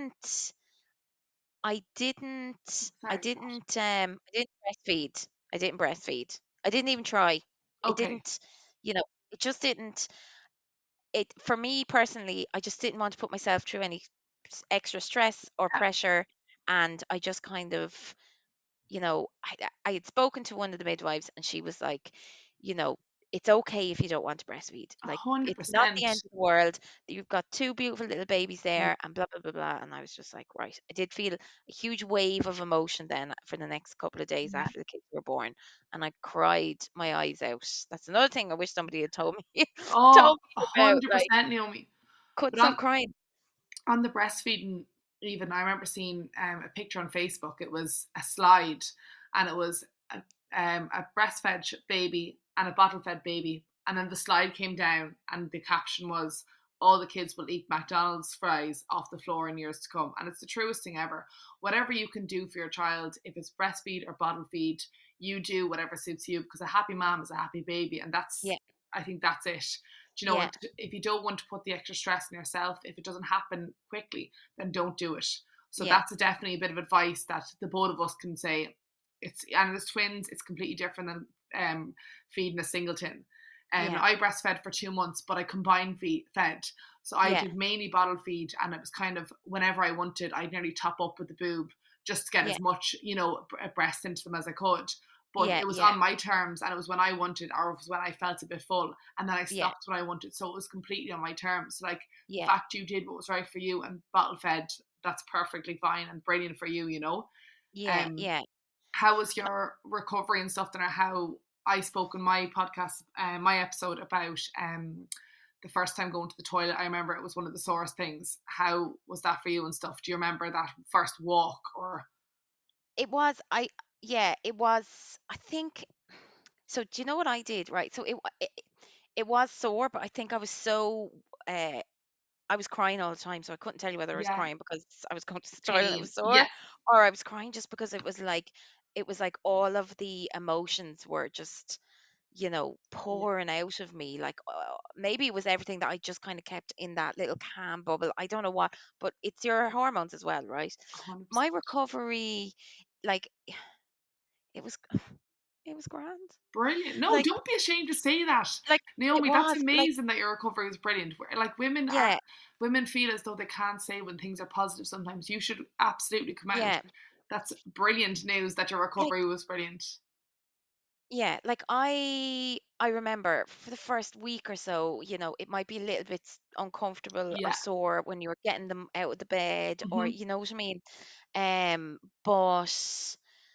I Sorry. didn't, I didn't breastfeed. I didn't breastfeed. I didn't even try. It Okay. didn't, you know, it just didn't. It for me personally, I just didn't want to put myself through any extra stress or Yeah. pressure, and I just kind of, I had spoken to one of the midwives, and she was like, you know, it's okay if you don't want to breastfeed. Like, it's not the 100%. end of the world. You've got two beautiful little babies Yeah. there, and blah blah blah blah. And I was just like, right. I did feel a huge wave of emotion then for the next couple of days Yeah. after the kids were born, and I cried my eyes out. That's another thing I wish somebody had told me Oh, told a me about. hundred Like, percent, Naomi. couldn't But stop crying. on the breastfeeding, even I remember seeing a picture on Facebook. It was a slide, and it was a breastfed baby and a bottle fed baby, and then the slide came down, and the caption was, "All the kids will eat McDonald's fries off the floor in years to come." And it's the truest thing ever. Whatever you can do for your child, if it's breastfeed or bottle feed, you do whatever suits you, because a happy mom is a happy baby, and Yeah, I think that's it. Do you know? yeah, And if you don't want to put the extra stress on yourself, if it doesn't happen quickly, then don't do it. So yeah, that's definitely a bit of advice that the both of us can say. And as twins, it's completely different than feeding a singleton. yeah, I breastfed for 2 months, but I combined fed. So I yeah, did mainly bottle feed, and it was kind of whenever I wanted, I'd nearly top up with the boob just to get yeah, as much, breast into them as I could. But yeah, it was yeah, on my terms, and it was when I wanted, or it was when I felt a bit full, and then I yeah, stopped when I wanted. So it was completely on my terms. So, like, the yeah, fact you did what was right for you and bottle fed, that's perfectly fine and brilliant for you. yeah, Um, yeah. how was your recovery and stuff? And how I spoke in my podcast, my episode about the first time going to the toilet. I remember it was one of the sorest things. How was that for you and stuff? Do you remember that first walk or? It was yeah, it was, I think. So do you know what I did, right? So it was sore, but I think I was so I was crying all the time, so I couldn't tell you whether I was Yeah, crying because I was going to the toilet and it pain. was sore, Yeah, or I was crying just because it was like all of the emotions were just, yeah, pouring out of me. Like, maybe it was everything that I just kind of kept in that little calm bubble. I don't know what, but it's your hormones as well, right? My 100%. recovery, like, it was it was grand. Brilliant. No, Like don't be ashamed to say that, like it Naomi. That's was like, amazing that your recovery was brilliant. Like, yeah, women feel as though they can't say when things are positive. Sometimes you should absolutely come out. yeah. That's brilliant news that your Like, recovery was brilliant. yeah, like I remember for the first week or so, it might be a little bit uncomfortable or Yeah. sore when you were getting them out of the bed, or Hmm. you know what I mean. But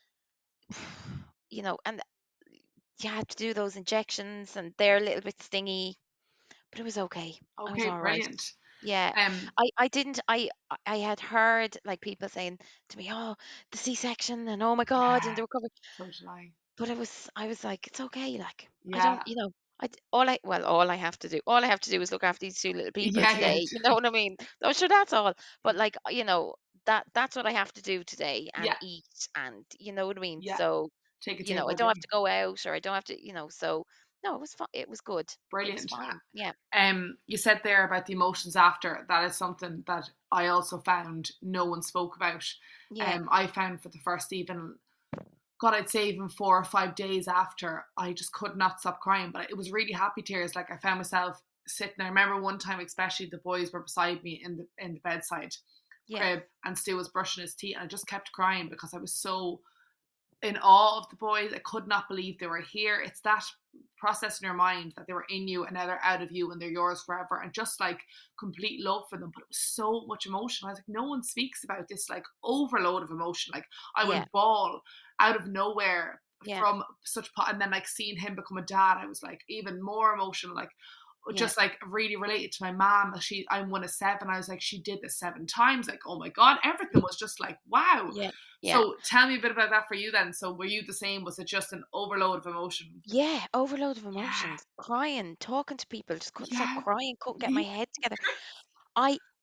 and you had to do those injections, and they're a little bit stingy, but it was okay. I was Okay, all right. brilliant. Yeah. Um, I didn't I had heard like people saying to me, "Oh, the C-section, and oh my God, and yeah, the recovery." so did I. But I was like, it's okay. Like, I Yeah, don't, all I have to do is look after these two little people yeah, yeah, today. You know what I mean? Oh, sure, that's all. But like, that's what I have to do today, and yeah, eat, and you know what I mean. yeah. So, Take it day I by don't have day. to go out, or I don't have to, so no, it was fine. It was good. It was Brilliant. fine. Yeah. You said there about the emotions after. That is something that I also found no one spoke about. Yeah. I found for the first even, God, I'd say even 4 or 5 days after, I just could not stop crying. But it was really happy tears. Like, I found myself sitting. I remember one time, especially, the boys were beside me in the bedside Yeah. crib, and Stu was brushing his teeth, and I just kept crying because I was so in awe of the boys. I could not believe they were here. It's that process in your mind that they were in you and now they're out of you and they're yours forever, and just like complete love for them. But it was so much emotion. I was like, no one speaks about this like overload of emotion. Like, I Yeah. would bawl out of nowhere Yeah. from and then like seeing him become a dad, I was like even more emotional. Like, Yeah. just like really related to my mom. I'm one of seven. I was like, she did this 7 times. Like, oh my God, everything was just like, wow. Yeah. Yeah. So tell me a bit about that for you then. So were you the same? Was it just an overload of emotion? Yeah. Overload of Yeah, emotions, crying, talking to people, just couldn't stop yeah, crying, couldn't get my me. head together.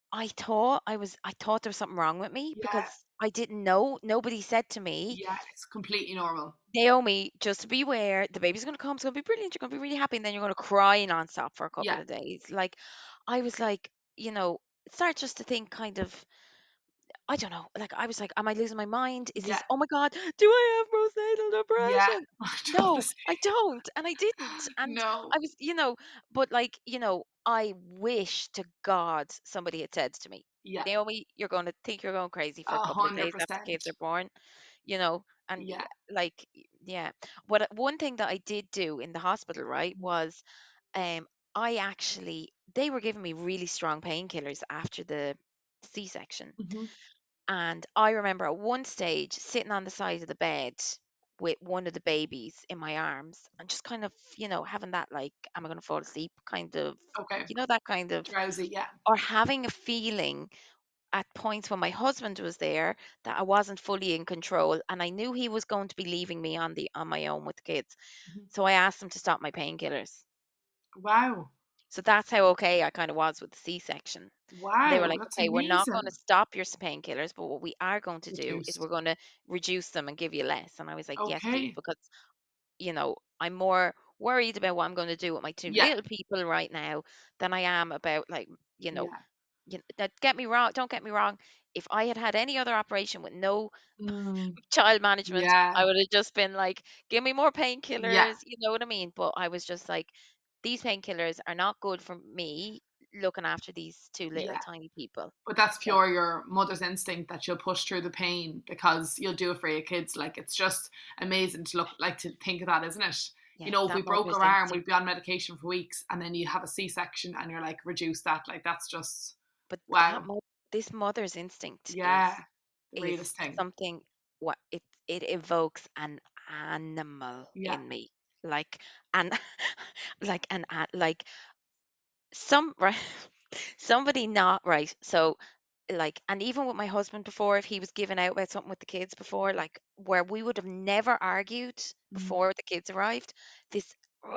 I thought there was something wrong with me Yeah, because I didn't know. Nobody said to me, yeah, it's completely normal. they owe me just to beware, the baby's gonna come, it's gonna be brilliant, you're gonna be really happy, and then you're gonna cry nonstop for a Yeah, couple of days. Like I was like, start just to think kind of, I don't know, like I was like, am I losing my mind? Is yeah, this, oh my God, do I have postnatal yeah. depression? No, Honestly. I don't. And I didn't. And No. I was, but like, I wish to God somebody had said to me, Yeah, Naomi, you're going to think you're going crazy for a couple of days after kids 100%. are born, and Yeah. yeah. One thing that I did do in the hospital, right, Mhm, was um, they were giving me really strong painkillers after the C-section. mhm. And I remember at one stage sitting on the side of the bed with one of the babies in my arms and just kind of, having that like, am I going to fall asleep kind of, Okay. that kind of, Drowsy, yeah. or having a feeling at points when my husband was there that I wasn't fully in control and I knew he was going to be leaving me on my own with the kids. Mhm. So I asked him to stop my painkillers. Wow. So that's how okay I kind of was with the C-section. And they were Wow, like, that's okay, we're not going to amazing. stop your painkillers, but what we are going to do is Reduced. we're going to reduce them and give you less. And I was like, yes, please, Okay. because, I'm more worried about what I'm going to do with my two Yeah, little people right now than I am about like, you know, yeah. that get me wrong, don't get me wrong. If I had had any other operation with no Mm, child management, I yeah, would have just been like, give me more yeah, painkillers, you know what I mean? But I was just like, these painkillers are not good for me looking after these two little yeah. tiny people. But that's So pure your mother's instinct that you'll push through the pain because you'll do it for your kids. Like it's just amazing to look like to think of that, isn't it? yeah, If we that broke mother's our arm, we'd instinct. be on medication for weeks, and then you have a C-section, and you're like, reduce that. Like that's just But wow. this mother's instinct Yeah, is the is realest thing. something, what it evokes an animal Yeah. in me. Like and like some right, somebody not right. So like, and even with my husband before, if he was giving out about something with the kids before, like where we would have never argued Mm. before the kids arrived, this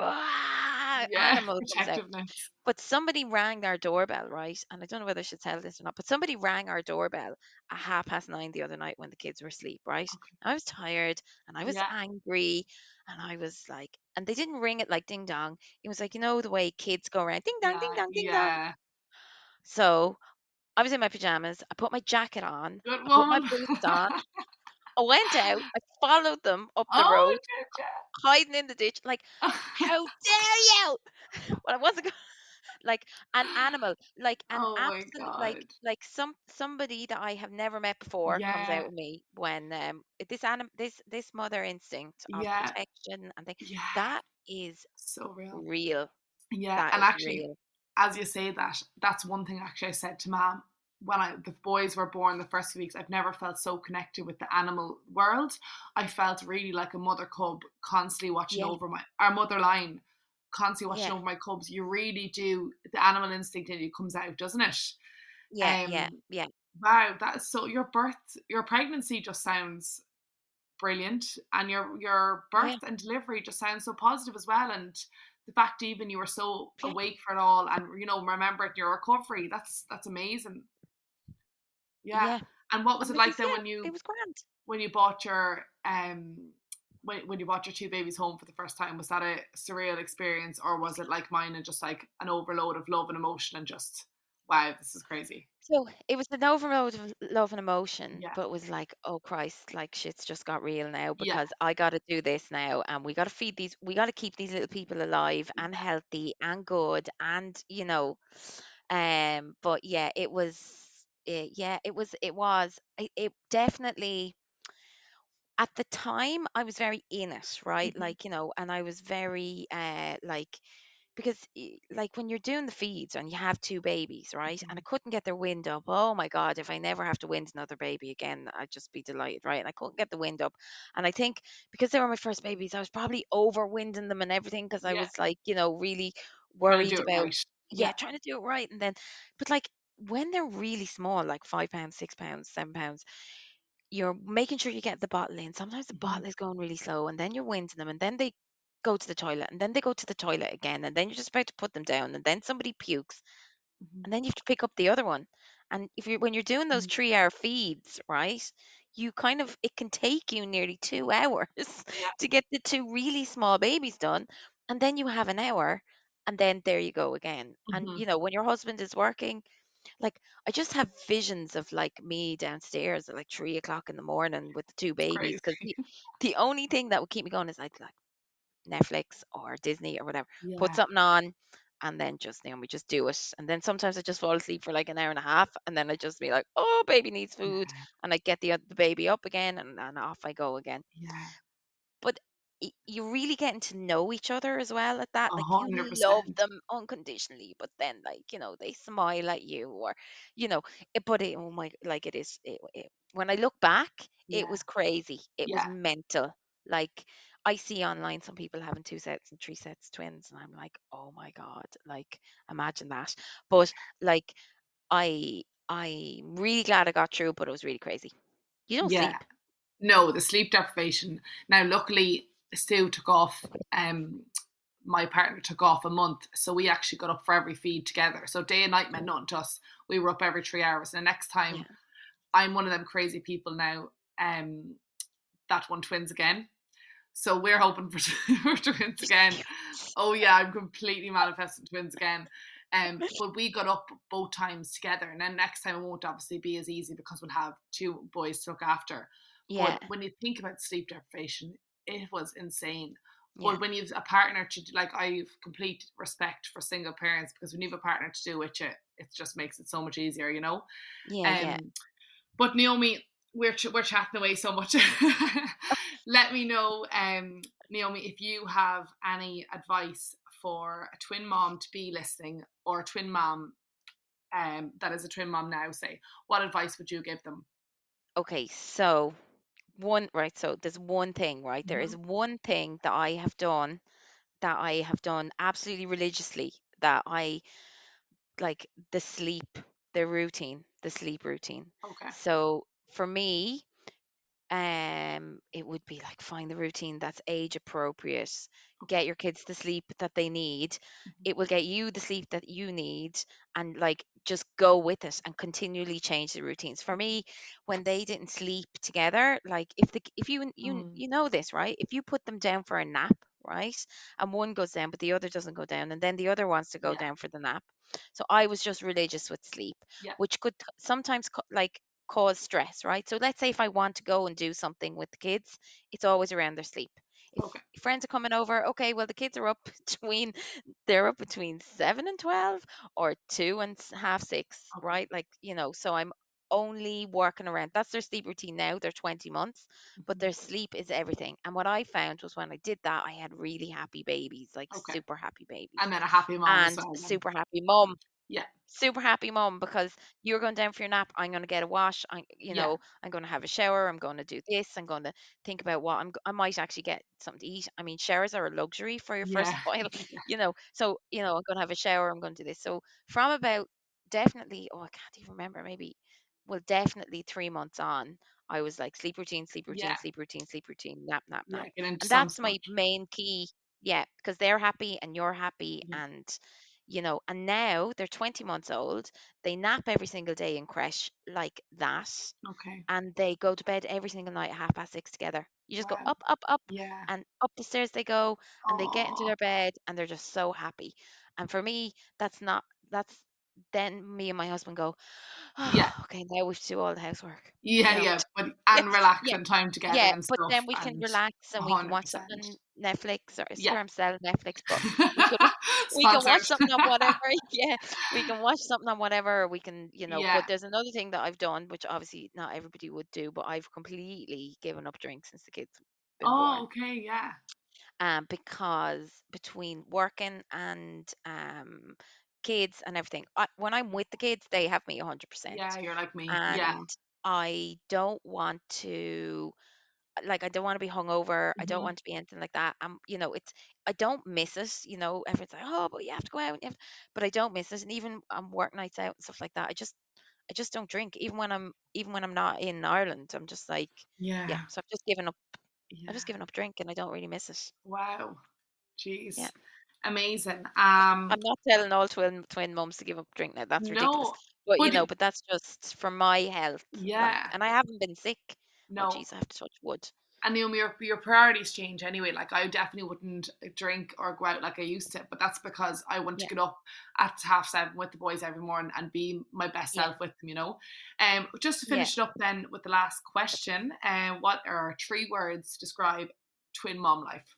Yeah, animal comes out. protectiveness. But somebody rang our doorbell, right? And I don't know whether I should tell this or not, but somebody rang our doorbell at 9:30 the other night when the kids were asleep, right? Okay. I was tired and I was Yeah. angry and I was like, and they didn't ring it like ding dong. It was like, the way kids go around, ding dong, ding Yeah. dong, ding dong. Yeah. So I was in my pajamas. I put my jacket on. Good I put my one. boots on. I went out. I followed them up the Oh, road, did hiding in the ditch. Like, ya? how dare you? Well, I wasn't like an animal, like an Oh my absolute, God. like somebody that I have never met before comes out Yeah. of me when this mother instinct of Yeah. protection and thing, Yeah. that is So real. real. Yeah. That And is actually, real. as you say that, that's one thing actually I said to mom when the boys were born the first few weeks. I've never felt so connected with the animal world. I felt really like a mother cub constantly watching Yeah, over our mother lion, constantly watching yeah, over my cubs. You really do. The animal instinct in you comes out, doesn't it? yeah, yeah, Um, yeah, wow, that is so. Your pregnancy just sounds brilliant, and your birth yeah. and delivery just sounds so positive as well. And the fact even you were so Yeah, awake for it all, and remembered your recovery, that's amazing. Yeah. yeah. And what was And it because like then yeah, it was grand. when you bought your when you bought your two babies home for the first time? Was that a surreal experience, or was it like mine and just like an overload of love and emotion and just wow, this is crazy? So it was an overload of love and emotion, Yeah. but it was like, oh Christ, like shit's just got real now Yeah. because I got to do this now, and we got to we got to keep these little people alive and Yeah. healthy and good, and but yeah, it definitely at the time I was very in it, right? Mhm. And I was very like, because like when you're doing the feeds and you have two babies, right? And I Mhm. couldn't get their wind up. Oh my God, if I never have to wind another baby again, I'd just be delighted, right? And I couldn't get the wind up. And I think because they were my first babies, I was probably over winding them and everything because I Yeah. was like, really Trying to worried do it about, right. yeah, Yeah. trying to do it right. And then, but like when they're really small, like £5, £6, £7, you're making sure you get the bottle in. Sometimes the Mhm. bottle is going really slow, and then you're winding them, and then they go to the toilet, and then they go to the toilet again, and then you're just about to put them down, and then somebody pukes, Mhm. and then you have to pick up the other one. And if you're when you're doing those Mhm. 3 hour feeds, right, you kind of it can take you nearly 2 hours Yeah. to get the two really small babies done, and then you have an hour, and then there you go again. And Hmm. when your husband is working, like I just have visions of like me downstairs at like 3 o'clock in the morning with the two It's babies, crazy. because the only thing that would keep me going is like Netflix or Disney or whatever. Put Yeah. something on, and then just we just do it. And then sometimes I just fall asleep for like an hour and a half, and then I just be like, oh, baby needs food, Yeah. and I get the baby up again, and off I go again. Yeah. But you're really getting to know each other as well at that. A Like you hundred love percent. them unconditionally, but then like they smile at you, or you know but oh my, like when I look back, it Yeah. was crazy, it was Yeah. mental. Like I see online some people having two sets and three sets twins, and I'm like, oh my god, like imagine that. But like I'm really glad I got through, but it was really crazy. You don't Yeah. sleep. No, the sleep deprivation. Now, luckily, Stu took off. My partner took off a month, so we actually got up for every feed together. So day and night meant nothing to us. We were up every 3 hours. And the next Yeah. time, I'm one of them crazy people now that want twins again. So we're hoping for, for twins again. Oh yeah, I'm completely manifesting twins again. But we got up both times together, and then next time it won't obviously be as easy because we'll have two boys to look after. Yeah. But when you think about sleep deprivation, it was insane. Yeah. But when you've a partner to like, I've complete respect for single parents because when you have a partner to do with you, it just makes it so much easier, you know. Yeah. Yeah. Um, but Naomi, we're chatting away so much. Let me know, Naomi, if you have any advice for a twin mom to be listening, or a twin mom that is a twin mom now. Say, what advice would you give them? Okay, so so there's one thing, right? There is Hmm. one thing that I have done absolutely religiously, that I like the sleep routine. Okay. So for me, it would be like find the routine that's age appropriate, Okay. get your kids the sleep that they need, Hmm. it will get you the sleep that you need, and like just go with it and continually change the routines. For me, when they didn't sleep together, like if Mm, you know this, right, if you put them down for a nap, right, and one goes down but the other doesn't go down, and then the other wants to go yeah. down for the nap. So I was just religious with sleep, Yeah. which could sometimes like cause stress, right? So let's say if I want to go and do something with the kids, it's always around their sleep. If Okay. friends are coming over, okay, well the kids are up between they're up between 7 and 12, or two and half six, Okay. right? Like so I'm only working around that's their sleep routine now. They're 20 months, but Hmm. their sleep is everything. And what I found was when I did that, I had really happy babies, like Okay. super happy babies, And then a happy mom as and well. Then. super happy mom. Yeah. Super happy mom, because you're going down for your nap. I'm going to get a wash. Yeah. I'm going to have a shower. I'm going to do this. I'm going to think about what I might actually get something to eat. I mean, showers are a luxury for your Yeah. first while, So, I'm going to have a shower. I'm going to do this. So, from about definitely, oh, I can't even remember, maybe, well, definitely 3 months on, I was like sleep routine, sleep routine, Yeah. sleep routine, sleep routine, nap, nap, Yeah. nap. Get into And some that's stuff. my main key. Yeah, because they're happy and you're happy, Mhm. and and now they're 20 months old. They nap every single day in creche like that, Okay. and they go to bed every single night at 6:30 together. You just go Wow. up, up, up, Yeah. and up the stairs they go, and they get into Oh. their bed, and they're just so happy. And for me, that's then me and my husband go, Yeah. oh, okay, now we have to do all the housework. Yeah. You know, Yeah. But yeah, and yeah, relaxing time together yeah. and But stuff, then we can and relax a and we can hundred watch something percent. on Netflix, or I Yeah. swear I'm selling Netflix, but we could we can watch Sponsored. something on whatever. Yeah, we can watch something on whatever. Or we can, Yeah. but there's another thing that I've done, which obviously not everybody would do, but I've completely given up drink since the kids been Oh, born. okay. Yeah. Because between working and kids and everything, when I'm with the kids, they have me 100%, Yeah. You're like me. Yeah. and I don't want to, like, I don't want to be hungover. I don't Hmm. want to be anything like that. It's I don't miss it. Everyone's like, oh, but you have to go out. But I don't miss it. And even work nights out and stuff like that, I just don't drink. Even when I'm not in Ireland, I'm just like, yeah. Yeah. So I've just given up. I've just Yeah. given up drinking. I don't really miss it. Wow. Yeah. Jeez. Amazing. I'm not telling all twin mums to give up drink now. That's ridiculous. No, But but but that's just for my health. Like, yeah, and I haven't been sick. Oh, no. geez, I have to touch wood. And your priorities change anyway. Like I definitely wouldn't drink or go out like I used to, but that's because I want to Yeah, get up at 7:30 with the boys every morning and be my best yeah, self with them. Just to yeah. finish it up then with the last question, what are 3 words to describe twin mom life?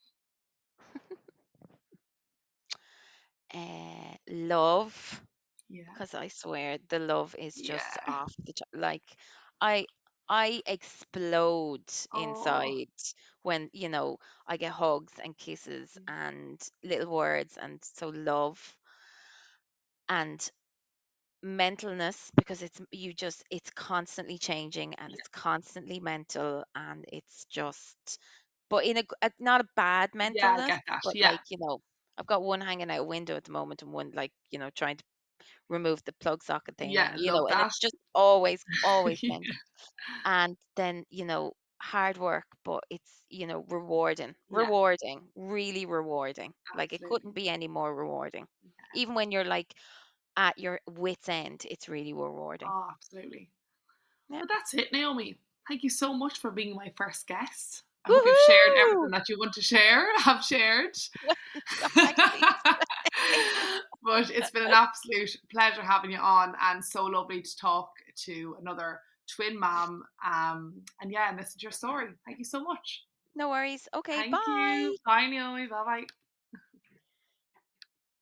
Love, Yeah, because I swear the love is just yeah. off the like, I I explode Oh, inside when I get hugs and kisses and little words, and so love and mentalness, because it's constantly changing and yeah, it's constantly mental, and it's just, but in not a bad yeah. I mentalness, get that. but Yeah, like, I've got one hanging out a window at the moment, and one, like, trying to remove the plug socket thing, yeah. and Love and that. it's just always Yeah, mental. And then, hard work, but it's, yeah, really rewarding. Like, it absolutely. couldn't be any more rewarding. Yeah. Even when you're like at your wit's end, it's really rewarding. Oh, absolutely. Yeah. But that's it, Naomi. Thank you so much for being my first guest. I hope you've shared everything Woohoo! that you want to share, have shared. Exactly. But it's been an absolute pleasure having you on, and so lovely to talk to another twin mom. And yeah, and listen to your story. Thank you so much. No worries. Okay, Thank bye. you. Bye, Naomi. Bye bye.